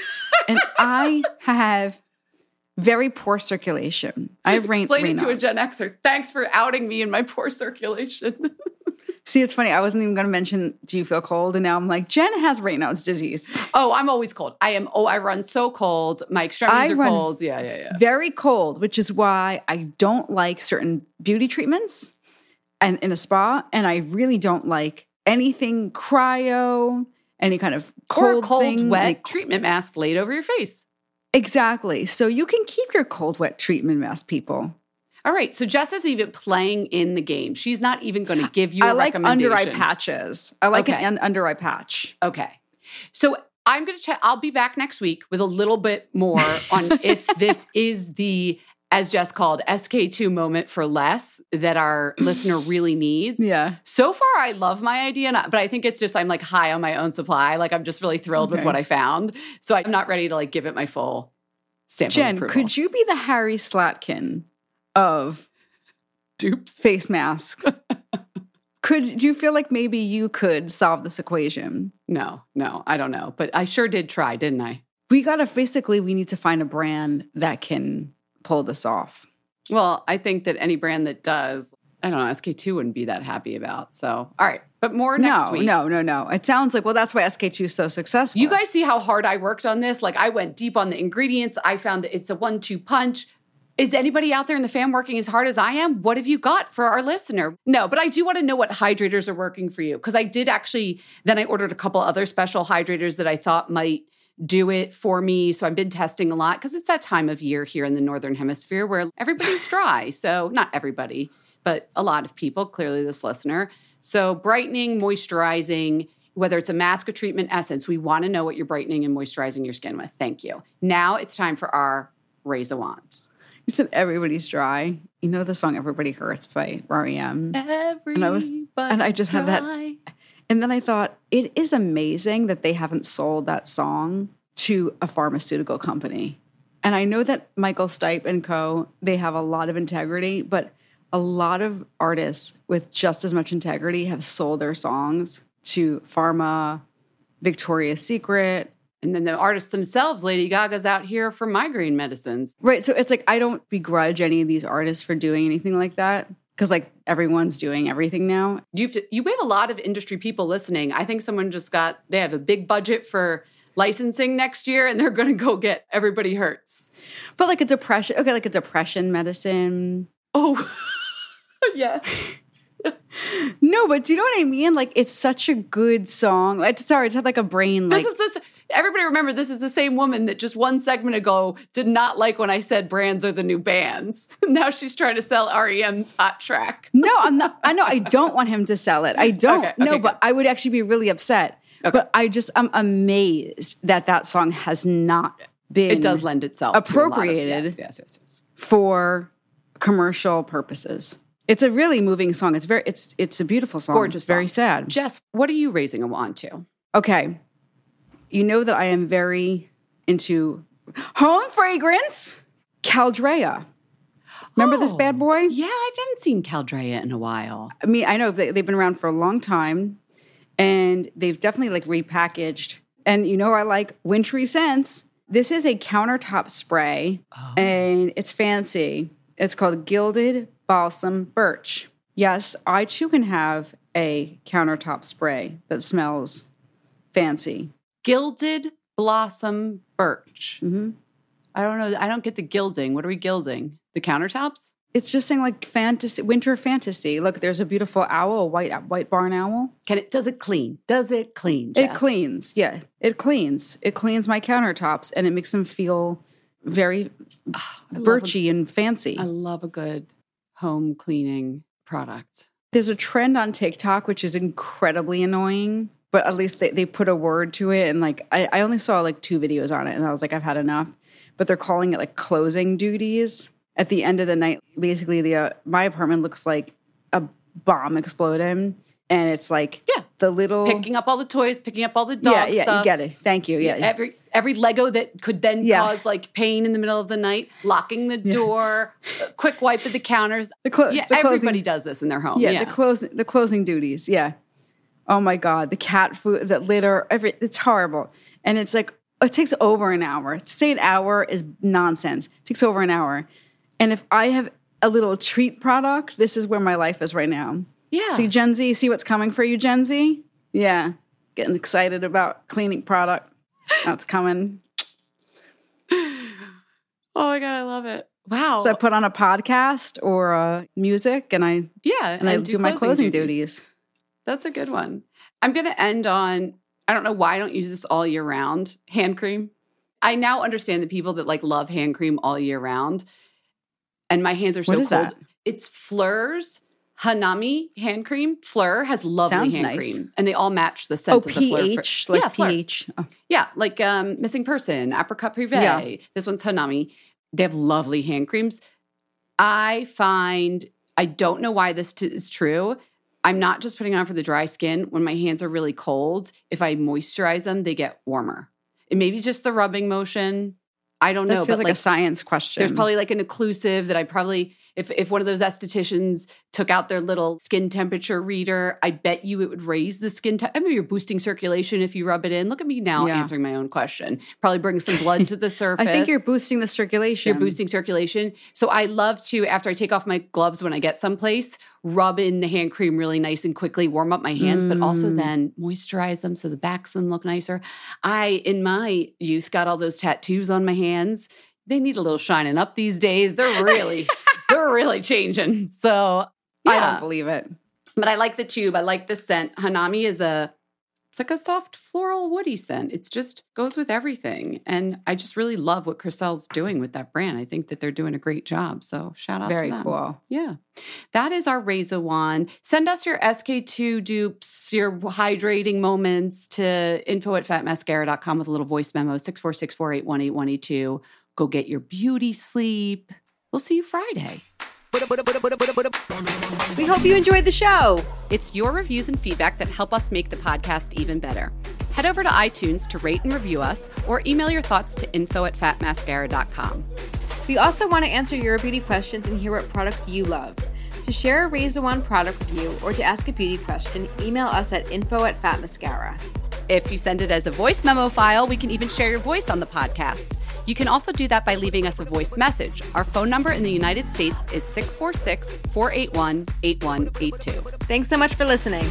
And I have very poor circulation. I have Explain it to a Gen Xer. Thanks for outing me in my poor circulation. See, it's funny. I wasn't even going to mention, do you feel cold? And now I'm like, Jen has Raynaud's disease. Oh, I'm always cold. I run so cold. My extremities are cold. Yeah. Very cold, which is why I don't like certain beauty treatments and in a spa. And I really don't like anything cryo, any kind of cold thing. Wet treatment mask laid over your face. Exactly. So you can keep your cold, wet treatment mask, people. All right, so Jess is even playing in the game. She's not even going to give you a recommendation. I like under-eye patches. I like an under-eye patch. Okay. So I'm going to check. I'll be back next week with a little bit more on if this is the, as Jess called, SK-II moment for less that our listener really needs. Yeah. So far, I love my idea, but I think it's just I'm like high on my own supply. Like I'm just really thrilled with what I found. So I'm not ready to like give it my full stamp of approval. Jen, could you be the Harry Slatkin of dupes face mask? Do you feel like maybe you could solve this equation? No, I don't know. But I sure did try, didn't I? We need to find a brand that can pull this off. Well, I think that any brand that does, I don't know, SK2 wouldn't be that happy about. So, all right. But more next week. No. It sounds like, well, that's why SK2 is so successful. You guys see how hard I worked on this? Like, I went deep on the ingredients. I found it's a 1-2 punch. Is anybody out there in the fam working as hard as I am? What have you got for our listener? No, but I do want to know what hydrators are working for you. Because I did actually, then I ordered a couple other special hydrators that I thought might do it for me. So I've been testing a lot because it's that time of year here in the Northern Hemisphere where everybody's dry. So not everybody, but a lot of people, clearly this listener. So brightening, moisturizing, whether it's a mask or treatment essence, we want to know what you're brightening and moisturizing your skin with. Thank you. Now it's time for our Raise a Wand. You said everybody's dry. You know the song Everybody Hurts by R.E.M. And I just had that. And then I thought, it is amazing that they haven't sold that song to a pharmaceutical company. And I know that Michael Stipe and co., they have a lot of integrity, but a lot of artists with just as much integrity have sold their songs to pharma, Victoria's Secret. And then the artists themselves, Lady Gaga's out here for migraine medicines. Right. So it's like, I don't begrudge any of these artists for doing anything like that. Because like everyone's doing everything now. You have a lot of industry people listening. I think someone they have a big budget for licensing next year and they're going to go get Everybody Hurts. But like a depression medicine. Oh, yes. No, but do you know what I mean? Like, it's such a good song. It's had like a brain. Like, everybody remember, this is the same woman that just 1 segment ago did not like when I said brands are the new bands. Now she's trying to sell REM's Hot Track. No, I'm not. I know I don't want him to sell it. I don't. Okay, but I would actually be really upset. Okay. But I'm amazed that song has not been. It does lend itself appropriated. Yes. For commercial purposes. It's a really moving song. It's a beautiful song. Gorgeous. It's very sad. Jess, what are you raising a wand to? Okay. You know that I am very into home fragrance. Caldrea. Remember this bad boy? Yeah, I haven't seen Caldrea in a while. I mean, I know they've been around for a long time, and they've definitely like repackaged. And you know I like wintry scents. This is a countertop spray, and it's fancy. It's called Gilded Balsam Birch. Yes, I too can have a countertop spray that smells fancy. Gilded Blossom Birch. Mm-hmm. I don't know. I don't get the gilding. What are we gilding? The countertops? It's just saying like fantasy, winter fantasy. Look, there's a beautiful owl, a white barn owl. Does it clean? Jess? It cleans. Yeah, it cleans. It cleans my countertops and it makes them feel very birchy and fancy. I love a good home cleaning product. There's a trend on TikTok, which is incredibly annoying, but at least they put a word to it. And like, I only saw like 2 videos on it and I was like, I've had enough. But they're calling it like closing duties. At the end of the night, basically my apartment looks like a bomb exploded. And it's like, the little... Picking up all the toys, picking up all the dog stuff. Yeah, you get it. Thank you. Yeah. Every Lego that could then cause like pain in the middle of the night, locking the door, quick wipe of the counters. Everybody does this in their home. Yeah, the closing duties. Yeah. Oh my God, the cat food, the litter, it's horrible. And it's like, it takes over an hour. To say an hour is nonsense. It takes over an hour. And if I have a little treat product, this is where my life is right now. Yeah. See, Gen Z, see what's coming for you, Gen Z? Yeah. Getting excited about cleaning product. That's coming. Oh my God, I love it. Wow. So I put on a podcast or music and I do my closing duties. That's a good one. I'm going to end on, I don't know why I don't use this all year round, hand cream. I now understand the people that like love hand cream all year round. And my hands are so cold. That? It's Fleur's Hanami hand cream. Fleur has lovely hand cream. And they all match the scents of the Fleur. PH, like PH. Oh. Yeah, like Missing Person, Apricot Privé. Yeah. This one's Hanami. They have lovely hand creams. I don't know why this is true. I'm not just putting on for the dry skin. When my hands are really cold, if I moisturize them, they get warmer. It may be just the rubbing motion. I don't know. That feels like a science question. There's probably like an occlusive that I probably If one of those estheticians took out their little skin temperature reader, I bet you it would raise the skin I mean, you're boosting circulation if you rub it in. Look at me now answering my own question. Probably bring some blood to the surface. I think you're boosting the circulation. You're boosting circulation. So I love to, after I take off my gloves when I get someplace, rub in the hand cream really nice and quickly, warm up my hands, but also then moisturize them so the backs of them look nicer. I, in my youth, got all those tattoos on my hands. They need a little shining up these days. They're really changing. So yeah. I don't believe it. But I like the tube. I like the scent. Hanami is it's like a soft floral woody scent. It's just goes with everything. And I just really love what Criselle's doing with that brand. I think that they're doing a great job. So shout out to them. Very cool. Yeah. That is our Razor Wand. Send us your SK2 dupes, your hydrating moments to info@fatmascara.com with a little voice memo, 646-481-8182. Go get your beauty sleep. We'll see you Friday. We hope you enjoyed the show. It's your reviews and feedback that help us make the podcast even better. Head over to iTunes to rate and review us or email your thoughts to info@fatmascara.com. We also want to answer your beauty questions and hear what products you love. To share a Razor Wand product review or to ask a beauty question, email us at info@fatmascara. If you send it as a voice memo file, we can even share your voice on the podcast. You can also do that by leaving us a voice message. Our phone number in the United States is 646-481-8182. Thanks so much for listening.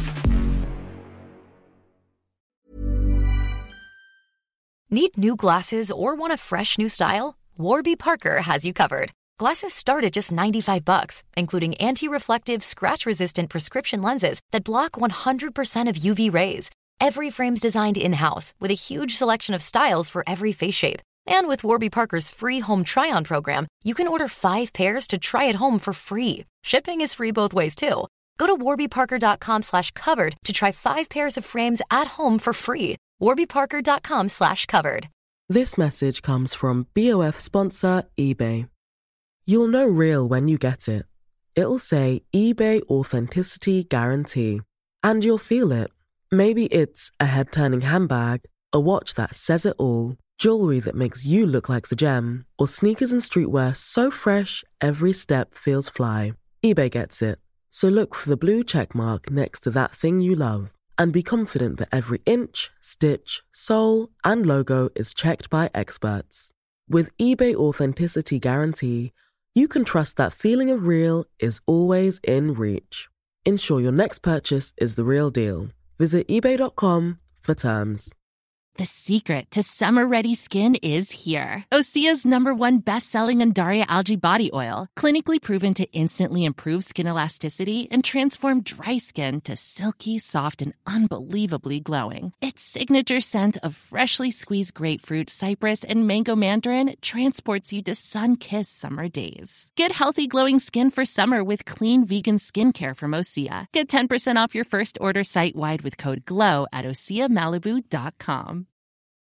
Need new glasses or want a fresh new style? Warby Parker has you covered. Glasses start at just $95, including anti-reflective, scratch-resistant prescription lenses that block 100% of UV rays. Every frame's designed in-house with a huge selection of styles for every face shape. And with Warby Parker's free home try-on program, you can order 5 pairs to try at home for free. Shipping is free both ways, too. Go to warbyparker.com/covered to try 5 pairs of frames at home for free. warbyparker.com/covered. This message comes from BOF sponsor eBay. You'll know real when you get it. It'll say eBay Authenticity Guarantee. And you'll feel it. Maybe it's a head-turning handbag, a watch that says it all, jewelry that makes you look like the gem, or sneakers and streetwear so fresh every step feels fly. eBay gets it. So look for the blue check mark next to that thing you love and be confident that every inch, stitch, sole, and logo is checked by experts. With eBay Authenticity Guarantee, you can trust that feeling of real is always in reach. Ensure your next purchase is the real deal. Visit ebay.com for terms. The secret to summer-ready skin is here. Osea's #1 best-selling Undaria Algae Body Oil, clinically proven to instantly improve skin elasticity and transform dry skin to silky, soft, and unbelievably glowing. Its signature scent of freshly squeezed grapefruit, cypress, and mango mandarin transports you to sun-kissed summer days. Get healthy, glowing skin for summer with clean, vegan skincare from Osea. Get 10% off your first order site-wide with code GLOW at OseaMalibu.com.